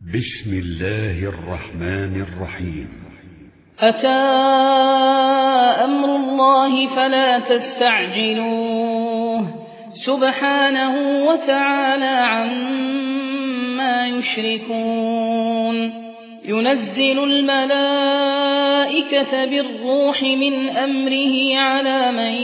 بسم الله الرحمن الرحيم. أتى أمر الله فلا تستعجلوه سبحانه وتعالى عما يشركون. ينزل الملائكة بالروح من أمره على من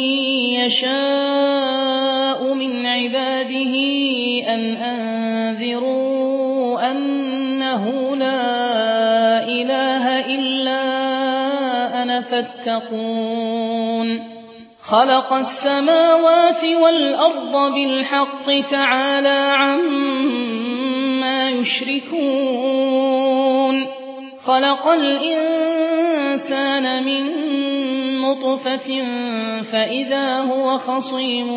يشاء من عباده أن أنذروا أنه لا إله إلا أنا فاتقون. خلق السماوات والأرض بالحق تعالى عما يشركون. خلق الإنسان من نطفة فإذا هو خصيم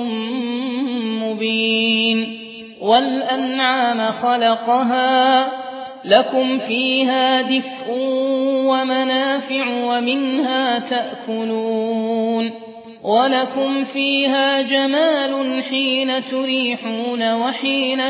مبين. والأنعام خلقها لكم فيها دفء ومنافع ومنها تأكلون. ولكم فيها جمال حين تريحون وحين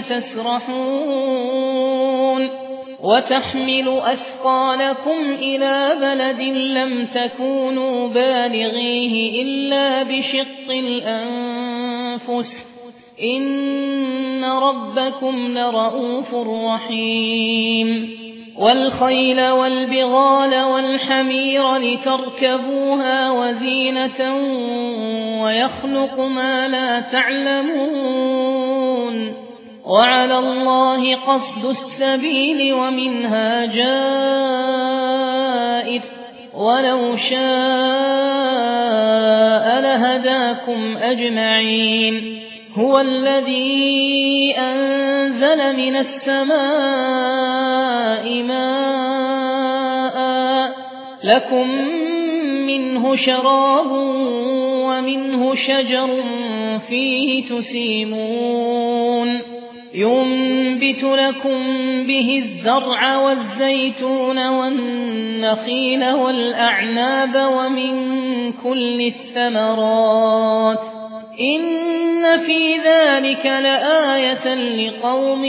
تسرحون. وتحمل أثقالكم إلى بلد لم تكونوا بالغيه إلا بشق الأنفس إن ربكم لرءوف رحيم. والخيل والبغال والحمير لتركبوها وزينة ويخلق ما لا تعلمون. وعلى الله قصد السبيل ومنها جائر ولو شاء لهداكم أجمعين. هو الذي أنزل من السماء ماء لكم منه شراب ومنه شجر فيه تسيمون. ينبت لكم به الزرع والزيتون والنخيل والأعناب ومن كل الثمرات إن في ذلك لآية لقوم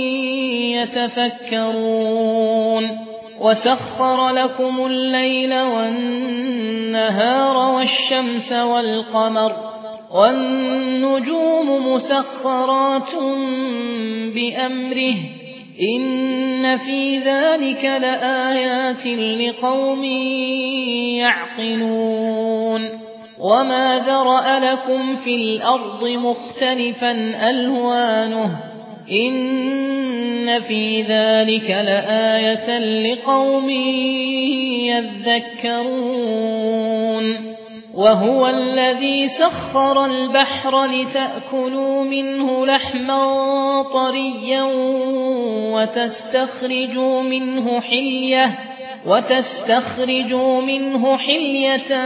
يتفكرون. وسخر لكم الليل والنهار والشمس والقمر والنجوم مسخرات بأمره إن في ذلك لآيات لقوم يعقلون. وما ذرأ لكم في الأرض مختلفا ألوانه إن في ذلك لآية لقوم يذكرون. وهو الذي سخر البحر لتأكلوا منه لحما طريا وتستخرجوا منه حلية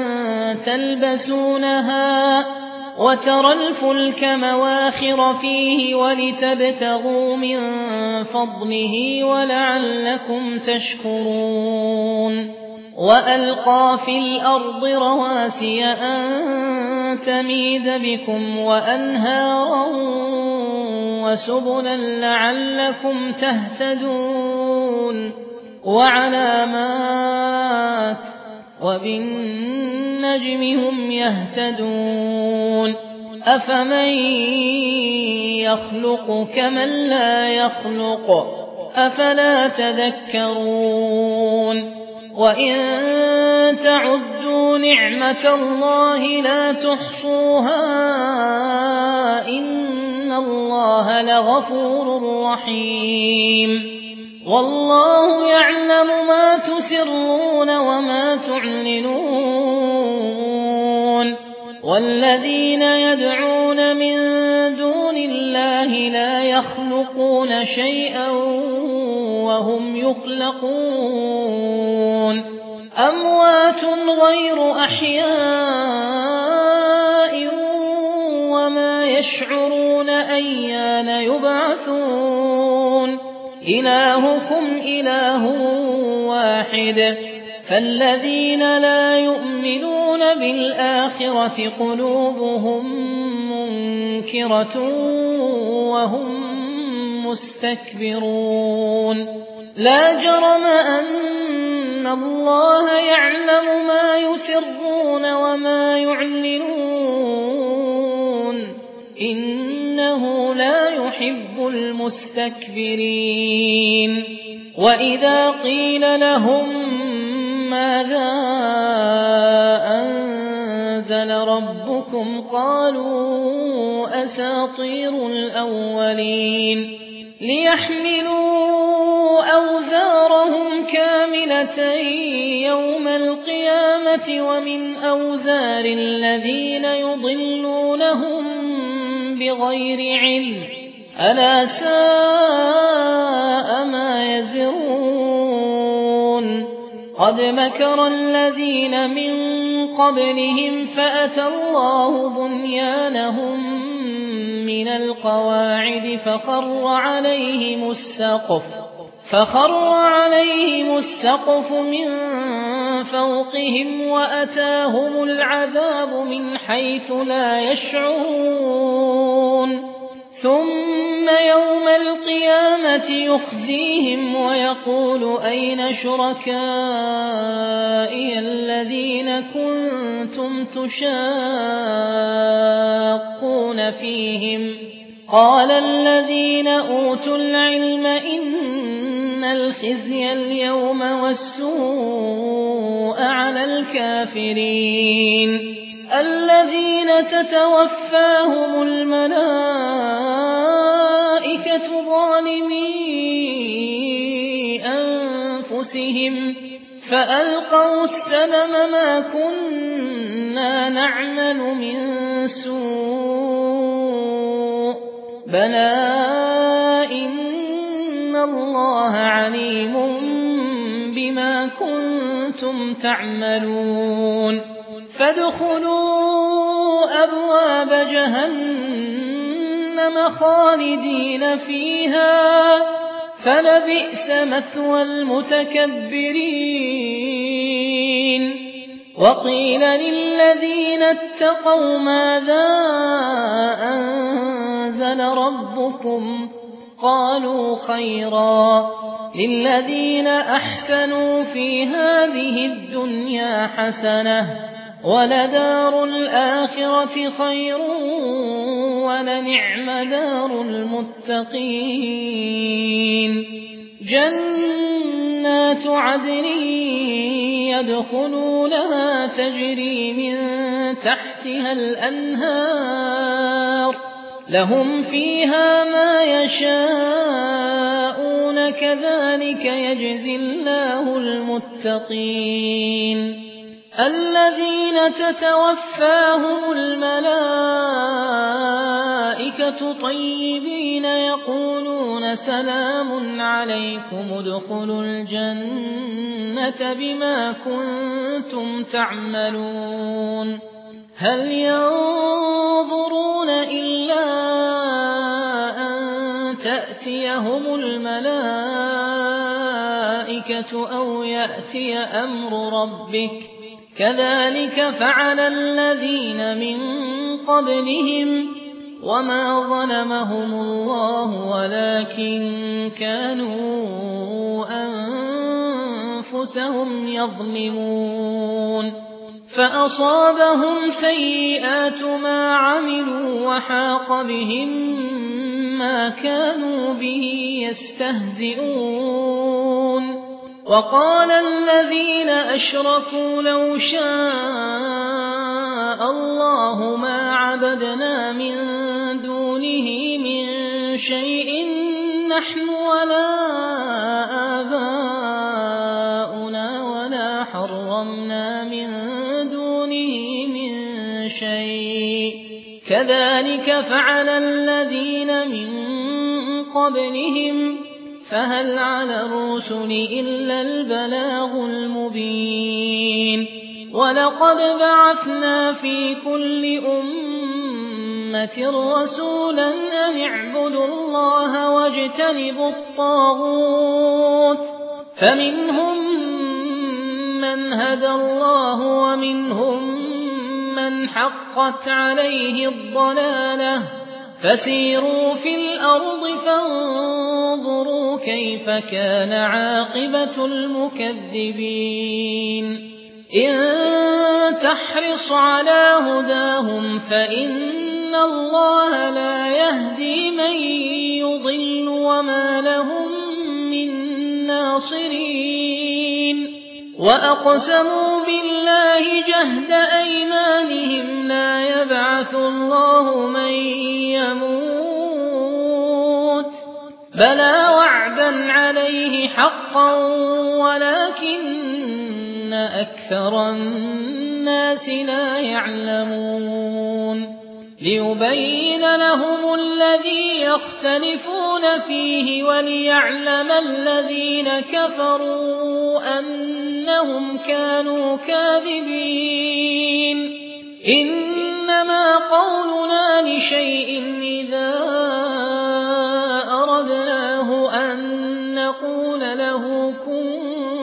تلبسونها وترى الفلك مواخر فيه ولتبتغوا من فضله ولعلكم تشكرون. وألقى في الأرض رواسي أن تميد بكم وأنهارا وسبلا لعلكم تهتدون. وعلامات وبالنجم هم يهتدون. أفمن يخلق كمن لا يخلق أفلا تذكرون. وإن تعدوا نعمة الله لا تحصوها إن الله لغفور رحيم. والله يعلم ما تسرون وما تعلنون. والذين يدعون من دون الله لا يخلقون شيئا وهم يخلقون. أموات غير أحياء وما يشعرون أيان يبعثون. إلهكم إله واحد فالذين لا يؤمنون بالآخرة قلوبهم منكرة وهم مستكبرون لا جرم أن الله يعلم ما يسرون وما يعلنون إنه لا يحب المستكبرين وإذا قيل لهم ماذا أنزل ربكم قالوا أساطير الأولين ليحملوا أوزارهم كاملة يوم القيامة ومن أوزار الذين يضلونهم بغير علم ألا ساء ما يزرون قد مكر الذين من قبلهم فأتى الله بنيانهم من القواعد فخر عليهم السقف من فوقهم وأتاهم العذاب من حيث لا يشعرون ثم يوم القيامة يخزيهم ويقول أين شركائي الذين كنتم تشاقون فيهم قال الذين أوتوا العلم إن الخزي اليوم والسوء على الكافرين الذين تتوفاهم الملائكة ظالمي أنفسهم فألقوا السلم ما كنا نعمل من سوء بلى إن الله عليم بما كنتم تعملون فادخلوا أبواب جهنم خالدين فيها فلبئس مثوى المتكبرين وقيل للذين اتقوا ماذا أنزل ربكم قالوا خيرا للذين أحسنوا في هذه الدنيا حسنة ولدار الآخرة خير ولنعم دار المتقين جنات عدن يدخلونها تجري من تحتها الأنهار لهم فيها ما يشاءون كذلك يجزي الله المتقين الذين تتوفاهم الملائكة طيبين يقولون سلام عليكم ادخلوا الجنة بما كنتم تعملون هل ينظرون إلا أن تأتيهم الملائكة أو يأتي أمر ربك كذلك فعل الذين من قبلهم وما ظلمهم الله ولكن كانوا أنفسهم يظلمون فأصابهم سيئات ما عملوا وحاق بهم ما كانوا به يستهزئون وقال الذين أشركوا لو شاء الله ما عبدنا من دونه من شيء نحن ولا آباؤنا ولا حرمنا من دونه من شيء كذلك فعل الذين من قبلهم فهل على الرسل إلا البلاغ المبين ولقد بعثنا في كل أمة رسولا أن اعبدوا الله واجتنبوا الطاغوت فمنهم من هدى الله ومنهم من حقت عليه الضلالة فسيروا في الأرض فانظروا كيف كان عاقبة المكذبين إن تحرص على هداهم فإن الله لا يهدي من يضل وما لهم من ناصرين وأقسموا بالله جهد أيمانهم لا يبعث الله من يموت بلى وعدا عليه حقا ولكن أكثر الناس لا يعلمون ليبين لهم الذي يختلفون فيه وليعلم الذين كفروا أنهم كانوا كاذبين إنما قولنا لشيء إذا أردناه أن نقول له كن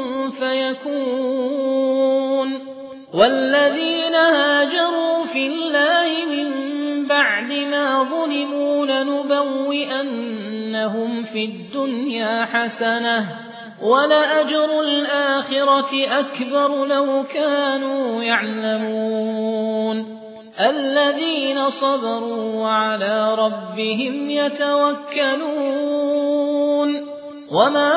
فيكون والذين هاجروا في الله من بعد ما ظلموا لنبوئنهم في الدنيا حسنة ولأجر الآخرة أكبر لو كانوا يعلمون الذين صبروا وعلى ربهم يتوكلون وما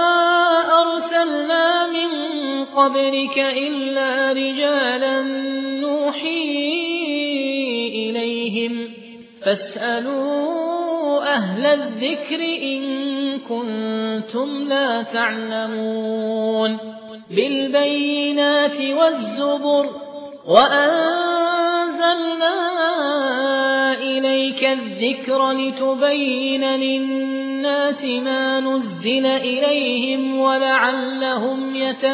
أرسلنا من قبلك إلا رجالا نوحي إليهم فاسألوا أهل الذكر إن كنتم لا تعلمون بالبينات والزبر وأنزلنا إليك الذكر لتبين للناس ما نزل إليهم ولعلهم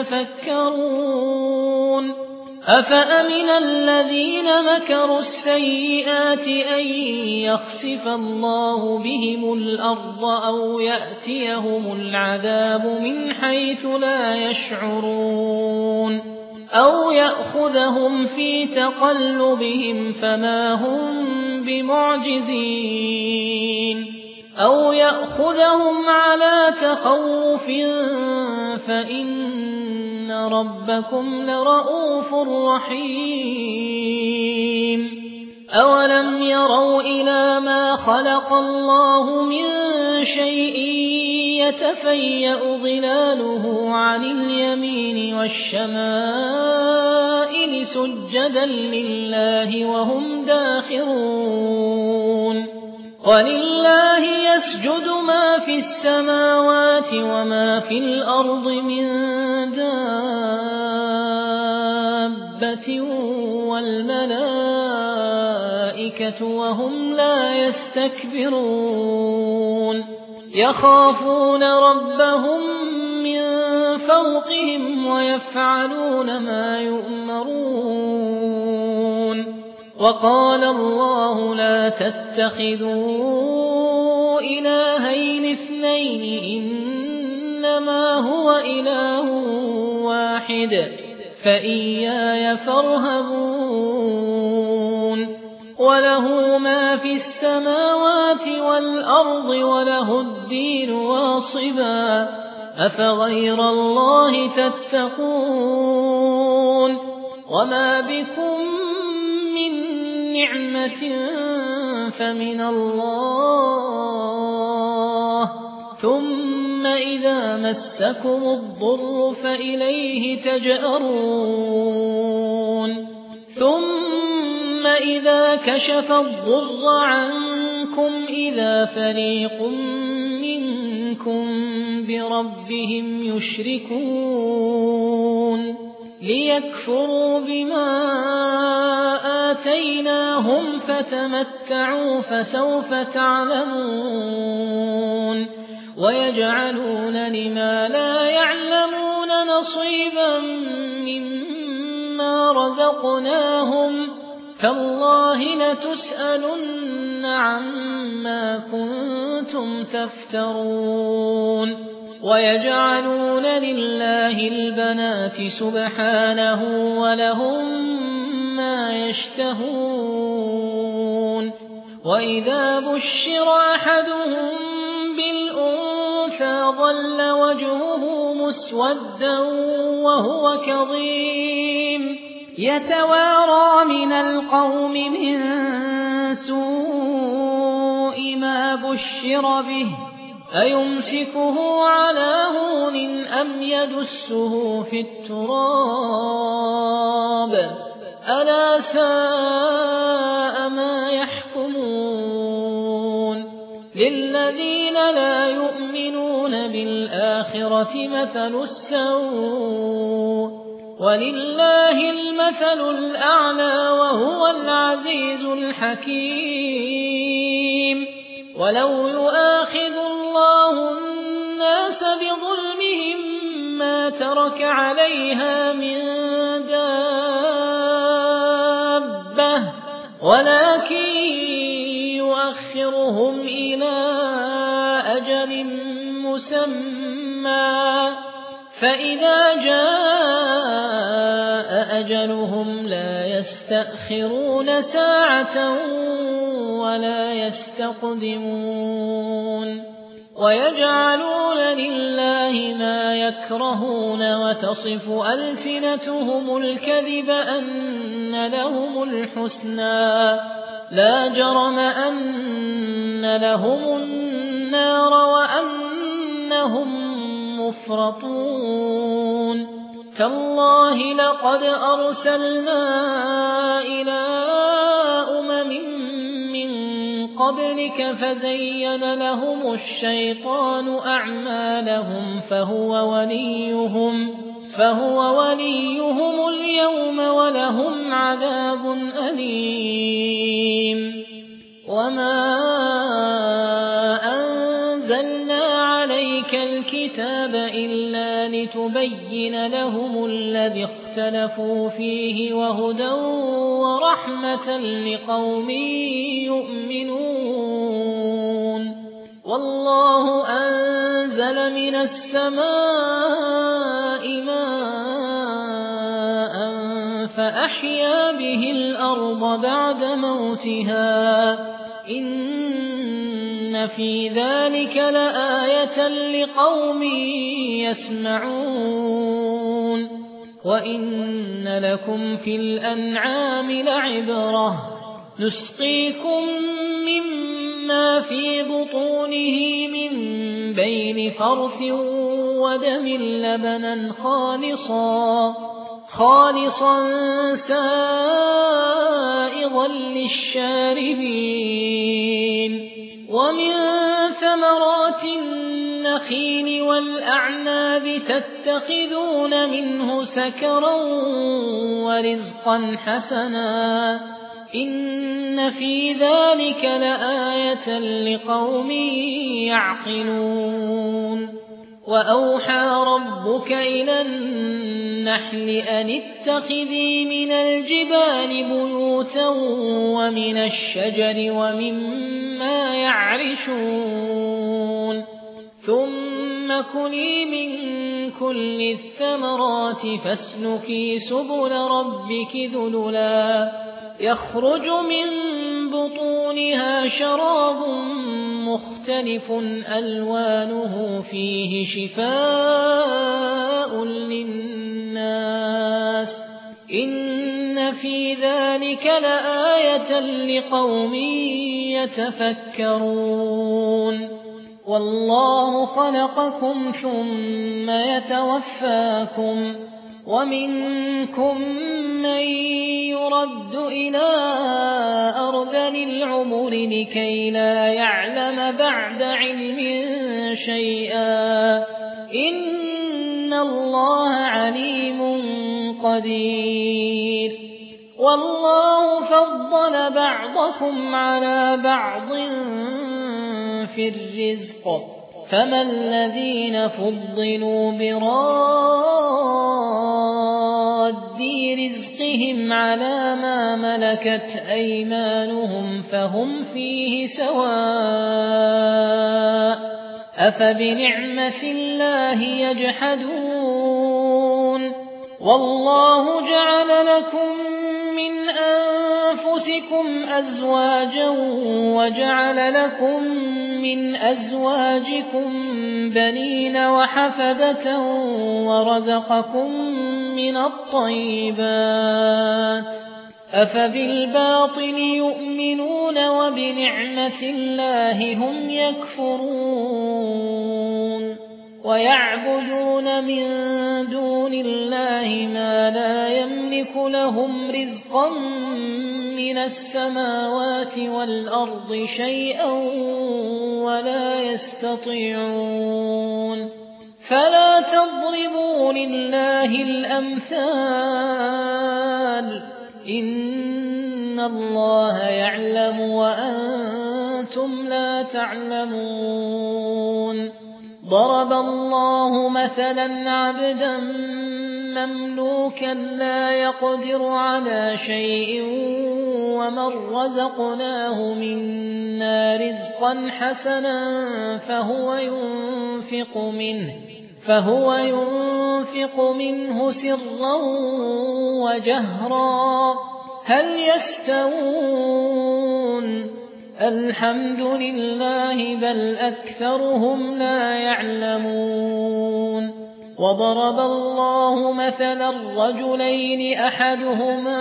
يتفكرون أفأمن الذين مكروا السيئات أن يخسف الله بهم الأرض أو يأتيهم العذاب من حيث لا يشعرون أو يأخذهم في تقلبهم فما هم بمعجزين أو يأخذهم على تخوف فإن ربكم لرءوف رحيم أولم يروا إلى ما خلق الله من شيء يتفيأ ظلاله عن اليمين والشمائل سجدا لله وهم داخرون ولله يسجد ما في السماوات وما في الأرض من دابة والملائكة وهم لا يستكبرون يخافون ربهم من فوقهم ويفعلون ما يؤمرون وقال الله لا تتخذوا إلهين اثنين إنما هو إله واحد فإياي فارهبون وله ما في السماوات والأرض وله الدين واصبا أفغير الله تتقون وما بكم من نعمة فمن الله ثم إذا مسكم الضر فإليه تجأرون ثم إذا كشف الضر عنكم إذا فريق منكم بربهم يشركون ليكفروا بما آتيناهم فتمتعوا فسوف تعلمون ويجعلون لما لا يعلمون نصيبا مما رزقناهم تالله لتسألن عما كنتم تفترون ويجعلون لله البنات سبحانه ولهم ما يشتهون وإذا بشر أحدهم بالأنثى ظل وجهه مسودا وهو كظيم يتوارى من القوم من سوء ما بشر به أيمسكه على هون أم يدسه في التراب ألا ساء ما يحكمون للذين لا يؤمنون بالآخرة مثل السوء ولله المثل الأعلى وهو العزيز الحكيم ولو يؤاخذ الله الناس بظلمهم ما ترك عليها من دابة ولكن يؤخرهم إلى أجل مسمى فإذا جاء أجلهم لا يستأخرون ساعة ولا يستقدمون ويجعلون لله ما يكرهون وتصف ألسنتهم الكذب أن لهم الحسنى لا جرم أن لهم النار وأنهم مفرطون تالله لقد أرسلنا إلى من قبلك فزين لهم الشيطان أعمالهم فهو وليهم اليوم ولهم عذاب أليم وما أنزلنا عليك الكتاب إلا لتبين لهم الذي اختلفوا فيه وهدى ورحمة لقوم يؤمنون والله أنزل من السماء ماء فأحيا به الأرض بعد موتها إن في ذلك لآية لقوم يسمعون وإن لكم في الأنعام لعبرة نسقيكم مما في بطونه من بين فرث ودم لبنا خالصا سائغا للشاربين ومن ثمرات النخيل والأعناب تتخذون منه سكرا ورزقا حسنا إن في ذلك لآية لقوم يعقلون وأوحى ربك إلى النحل أن اتخذي من الجبال بيوتا ومن الشجر ومما يعرشون ثم كلي من كل الثمرات فاسلكي سبل ربك ذللا يخرج من بطونها شراب مختلف ألوانه فيه شفاء للناس إن في ذلك لآية لقوم يتفكرون والله خلقكم ثم يتوفاكم ومنكم من يرد إلى أرذل العمر لكي لا يعلم بعد علم شيئا إن الله عليم قدير والله فضل بعضكم على بعض في الرزق فما الذين فضلوا براد رزقهم على ما ملكت أيمانهم فهم فيه سواء أفبنعمة الله يجحدون والله جعل لكم من أنفسكم أزواجا وجعل لكم من أزواجكم بنين وحفدة ورزقكم من الطيبات أفبالباطل يؤمنون وبنعمة الله هم يكفرون ويعبدون من دون الله ما لا يملك لهم رزقا من السماوات والأرض شيئا ولا يستطيعون فلا تضربوا لله الأمثال إن الله يعلم وأنتم لا تعلمون ضرب الله مثلا عبدا مملوكا لا يقدر على شيء ومن رزقناه منا رزقا حسنا فهو ينفق منه سرا وجهرا هل يستوون الحمد لله بل أكثرهم لا يعلمون وضرب الله مثلا رجلين أحدهما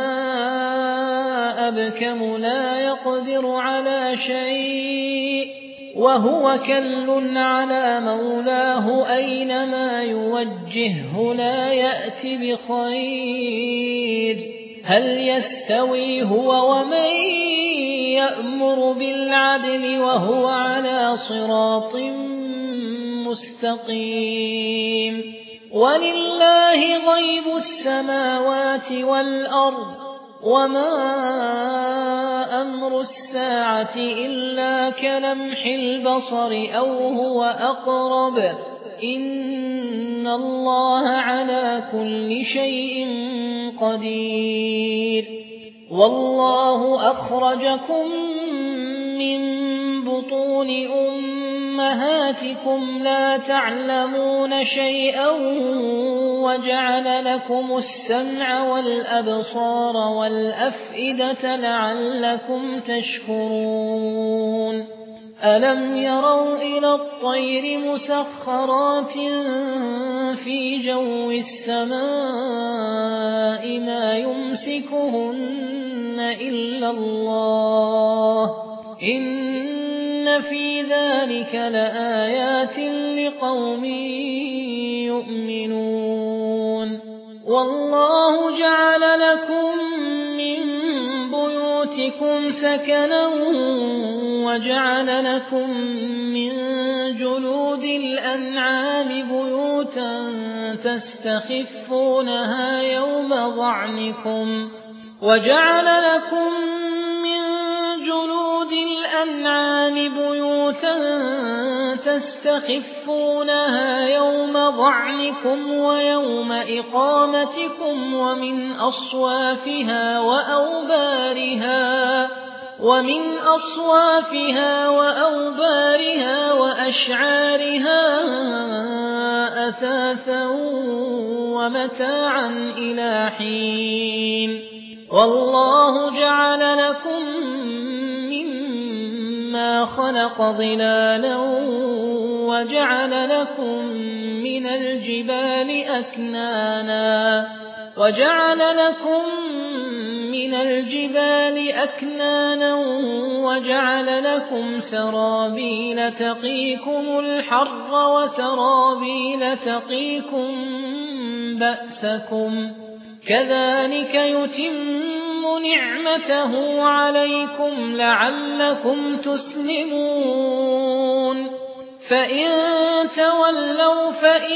أبكم لا يقدر على شيء وهو كل على مولاه أينما يوجهه لا يأت بخير هل يستوي هو ومن يأمر بالعدل وهو على صراط مستقيم ولله غيب السماوات والأرض وما أمر الساعة إلا كلمح البصر أو هو أقرب إن الله على كل شيء قدير والله أخرجكم من بطون أمهاتكم لا تعلمون شيئا وجعل لكم السمع والأبصار والأفئدة لعلكم تشكرون ألم يروا إلى الطير مسخرات في جو السماء ما يمسكهن إلا الله إن في ذلك لآيات لقوم يؤمنون والله جعل لكم من بيوتكم سكنا وجعل لكم من جلود الأنعام بيوتا تستخفونها يوم ظعنكم ويوم إقامتكم ومن أصوافها وأوبارها وأشعارها أثاثا ومتاعا إلى حين والله جعل لكم مما خلق ظلالا وجعل لكم من الجبال أكنانا وجعل لكم سرابيل تقيكم الحر وسرابيل تقيكم بأسكم كذلك يتم نعمته عليكم لعلكم تسلمون فإن تولوا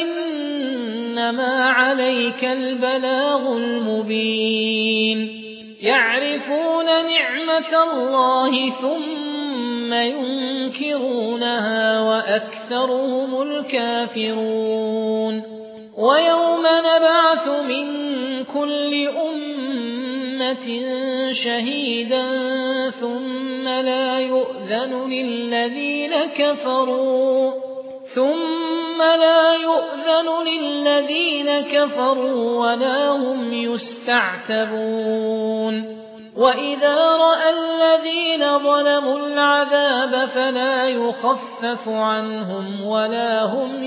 فإنما عليك البلاغ المبين يعرفون نعمة الله ثم ينكرونها وأكثرهم الكافرون ويوم نبعث من كل أمة شهيدا ثم لا يؤذن للذين كفروا ولا هم يستعتبون وإذا رأى الذين ظلموا العذاب فلا يخفف عنهم ولا هم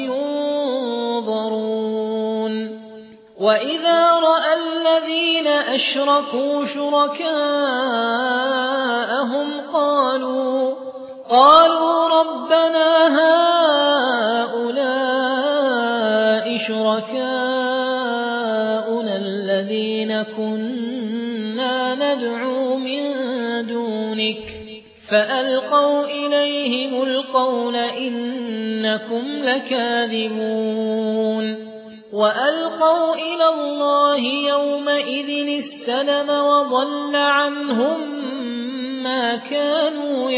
ينظرون وإذا رأى الذين أشركوا شركاءهم قالوا ربنا هؤلاء شركاؤنا الذين كنا ندعو من دونك فألقوا إليهم القول إنكم لكاذبون وألقوا إلى الله يومئذ السلم وضل عنهم ما كانوا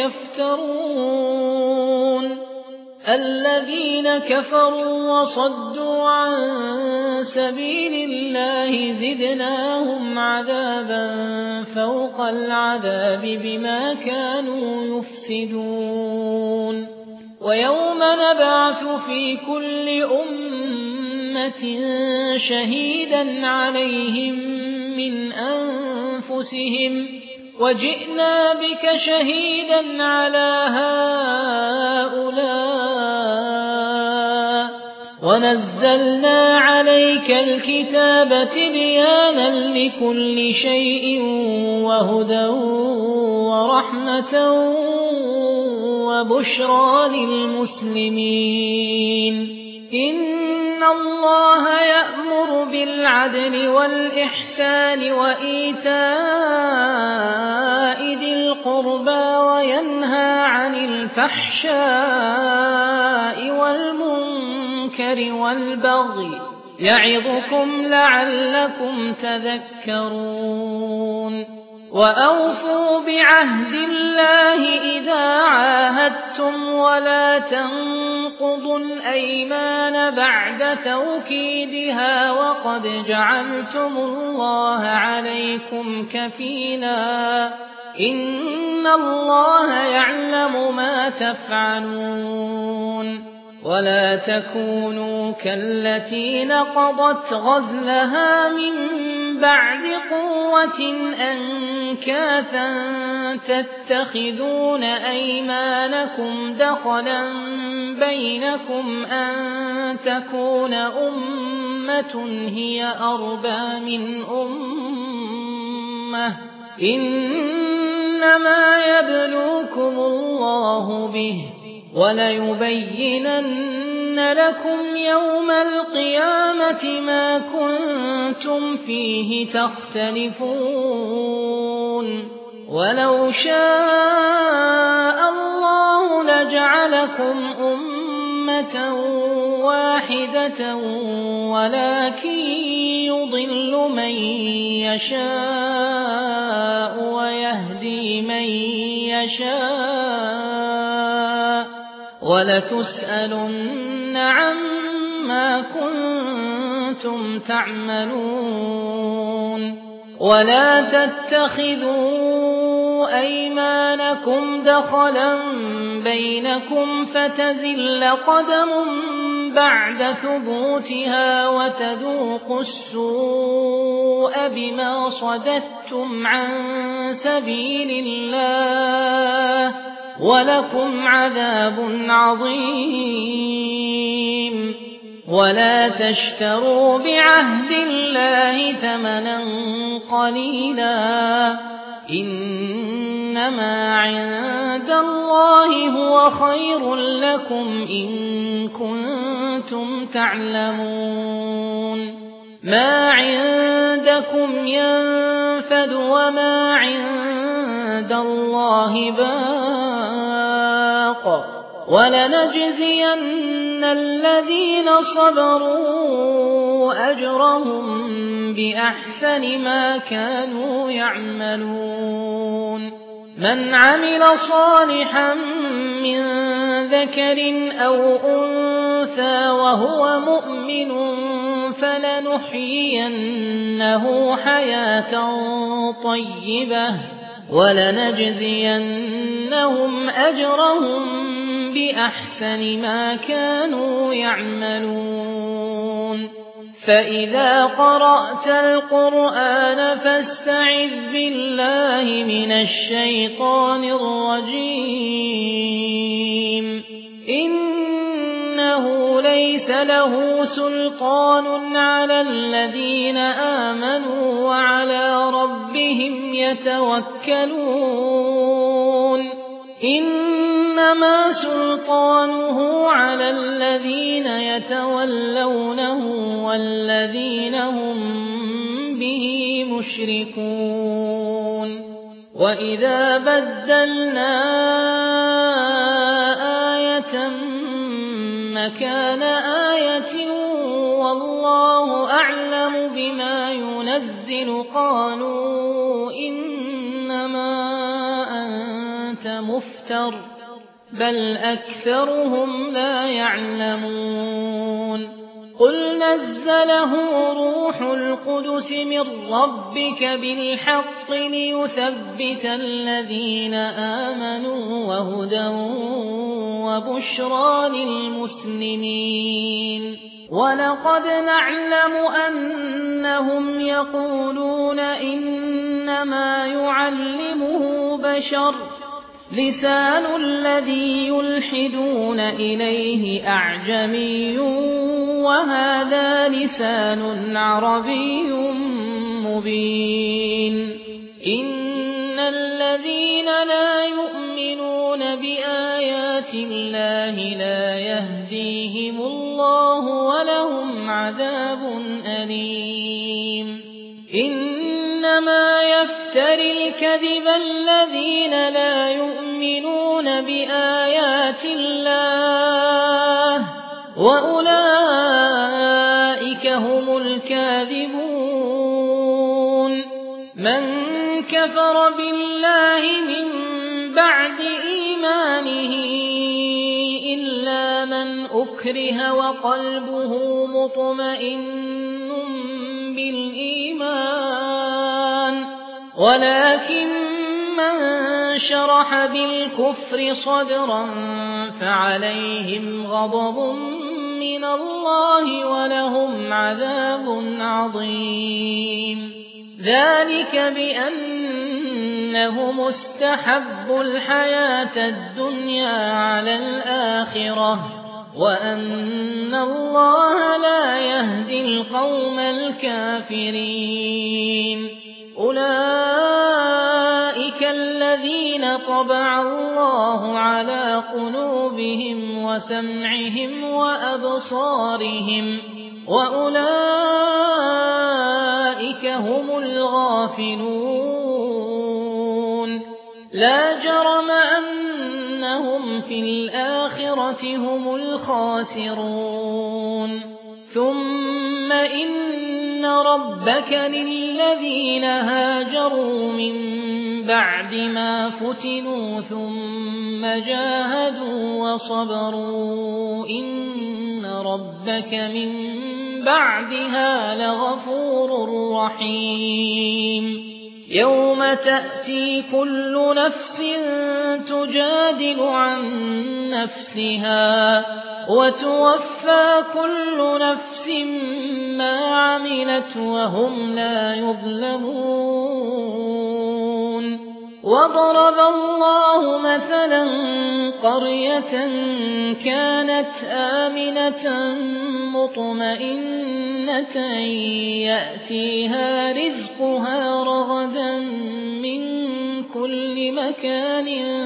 يفترون الذين كفروا وصدوا عن سبيل الله زدناهم عذابا فوق العذاب بما كانوا يفسدون ويوم نبعث في كل أمة شهيدا عليهم من أنفسهم وجئنا بك شهيدا على هؤلاء ونزلنا عليك الكتاب تبيانا لكل شيء وهدى ورحمة وبشرى للمسلمين إن الله يأمر بالعدل والإحسان وإيتاء ذي القربى وينهى عن الفحشاء والمنكر والبغي يعظكم لعلكم تذكرون وأوفوا بعهد الله إذا عاهدتم ولا تنقضوا الأيمان بعد توكيدها وقد جعلتم الله عليكم كفيلا إن الله يعلم ما تفعلون ولا تكونوا كالتي نقضت غزلها من بعد قوة أنكاثا تتخذون أيمانكم دخلا بينكم أن تكون أمة هي أربى من أمة إنما يبلوكم الله به وليبينن لكم يوم القيامة ما كنتم فيه تختلفون ولو شاء الله لجعلكم أمة واحدة ولكن يضل من يشاء ويهدي من يشاء ولتسألن عما كنتم تعملون ولا تتخذوا أيمانكم دخلا بينكم فتزل قدم بعد ثبوتها وتذوقوا السوء بما صددتم عن سبيل الله ولكم عذاب عظيم ولا تشتروا بعهد الله ثمنا قليلا إنما عند الله هو خير لكم إن كنتم تعلمون ما عندكم ينفد وما عند الله باق ولنجزين الذين صبروا أجرهم بأحسن ما كانوا يعملون من عمل صالحا من ذكر أو أنثى وهو مؤمن فلنحيينه حياة طيبة ولنجزينهم أجرهم بأحسن ما كانوا يعملون فإذا قرأت القرآن فاستعذ بالله من الشيطان الرجيم إنه ليس له سلطان على الذين آمنوا وعلى ربهم يتوكلون إنما سلطانه على الذين يتولونه والذين هم به مشركون وإذا بدلنا آية مكان آية والله أعلم بما ينزل قالوا إنما أنت مفتر بل أكثرهم لا يعلمون قل نزله روح القدس من ربك بالحق ليثبت الذين آمنوا وهدى وبشرى للمسلمين ولقد نعلم أنهم يقولون إنما يعلمه بشر لسان الذي يلحدون إليه أعجمي وهذا لسان عربي مبين إن الذين لا يؤمنون بآيات الله لا يهديهم الله ولهم عذاب أليم إنما يفتري الكذب الذين لا يؤمنون بآيات الله وأولئك هم الكاذبون من كفر بالله من بعد إيمانه إلا من أكره وقلبه مطمئن بالإيمان ولكن من شرح بالكفر صدرا فعليهم غضب من الله ولهم عذاب عظيم ذلك بأنهم استحبوا الحياة الدنيا على الآخرة وأن الله لا يهدي القوم الكافرين أولئك الذين طبع الله على قلوبهم وسمعهم وأبصارهم وأولئك هم الغافلون لا جرم أنهم في الآخرة هم الخاسرون ثم إن ربك للذين هاجروا من بعد ما فتنوا ثم جاهدوا وصبروا إن ربك من بعدها لغفور رحيم يوم تأتي كل نفس تجادل عن نفسها وتوفى كل نفس ما عملت وهم لا يظلمون وضرب الله مثلا قرية كانت آمنة مطمئنة يأتيها رزقها رغدا من كل مكان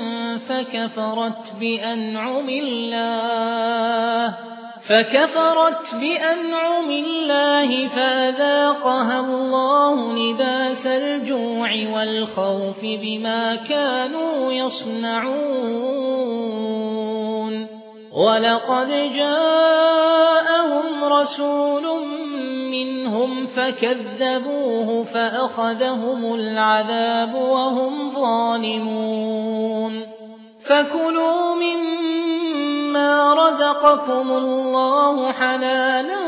فكفرت بأنعم الله فأذاقها الله لباس الجوع والخوف بما كانوا يصنعون ولقد جاءهم رسول منهم فكذبوه فأخذهم العذاب وهم ظالمون فكلوا مما رزقكم الله حلالا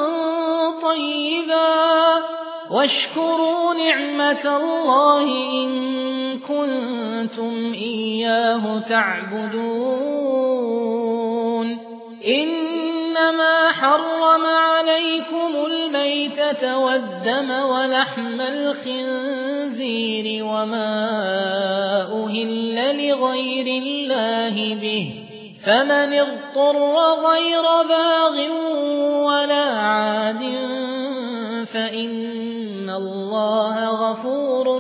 طيبا واشكروا نعمة الله إن كنتم إياه تعبدون إنما حرم عليكم الميتة الميتة والدم ولحم الخنزير وما أهل لغير الله به فمن اضطر غير باغ ولا عاد فإن الله غفور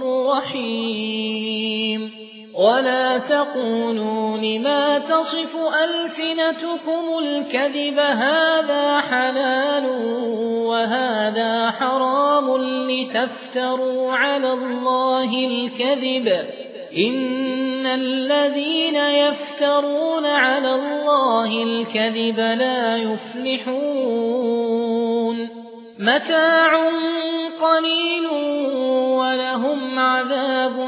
رحيم ولا تقولوا لما تصف ألسنتكم الكذب هذا حلال وهذا حرام لتفتروا على الله الكذب إن الذين يفترون على الله الكذب لا يفلحون متاع قليل ولهم عذاب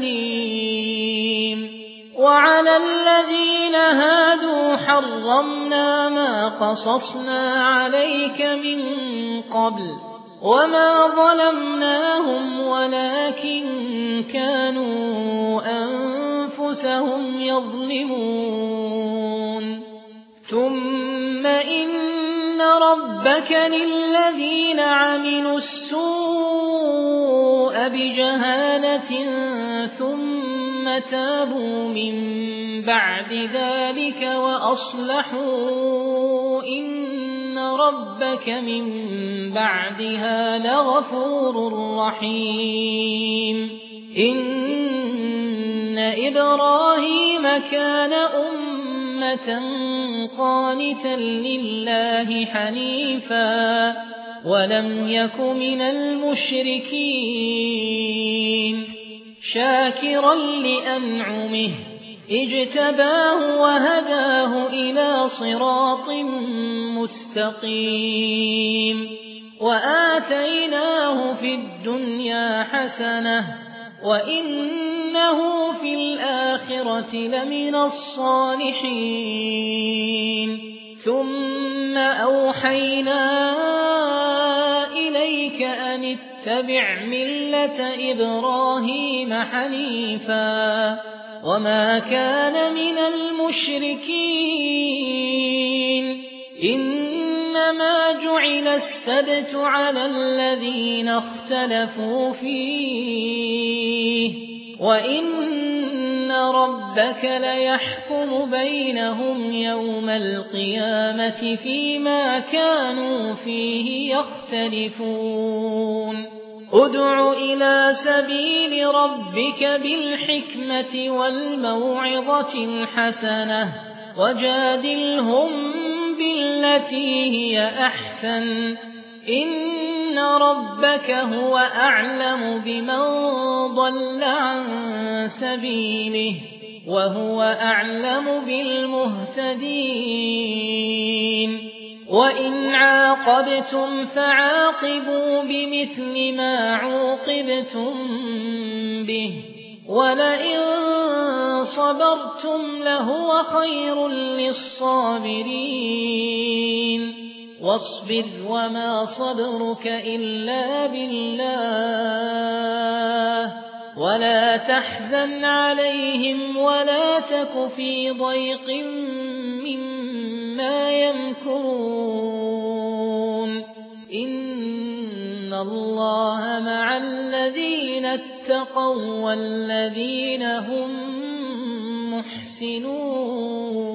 أليم وعلى الذين هادوا حرمنا ما قصصنا عليك من قبل وما ظلمناهم ولكن كانوا أنفسهم يظلمون ثم إن ربك للذين عملوا السوء بجهالة ثم تابوا من بعد ذلك وأصلحوا إن ربك من بعدها لغفور رحيم إن إبراهيم كان أمة قانتا لله حنيفا ولم يك من المشركين شاكرا لأنعمه اجتباه وهداه إلى صراط مستقيم وآتيناه في الدنيا حسنة وإنه في الآخرة لمن الصالحين ثم أوحينا إليك أن اتبع ملة إبراهيم حنيفا وما كان من المشركين إنما جعل السبت على الذين اختلفوا فيه وإن ربك ليحكم بينهم يوم القيامة فيما كانوا فيه يختلفون ادع إلى سبيل ربك بالحكمة والموعظة الحسنة وجادلهم بالتي هي أحسن إن ربك هو أعلم بمن ضل عن سبيله وهو أعلم بالمهتدين وإن عاقبتم فعاقبوا بمثل ما عوقبتم به ولئن صبرتم لهو خير للصابرين واصبر وما صبرك إلا بالله ولا تحزن عليهم ولا تك في ضيق مما يمكرون إن الله مع الذين اتقوا والذين هم محسنون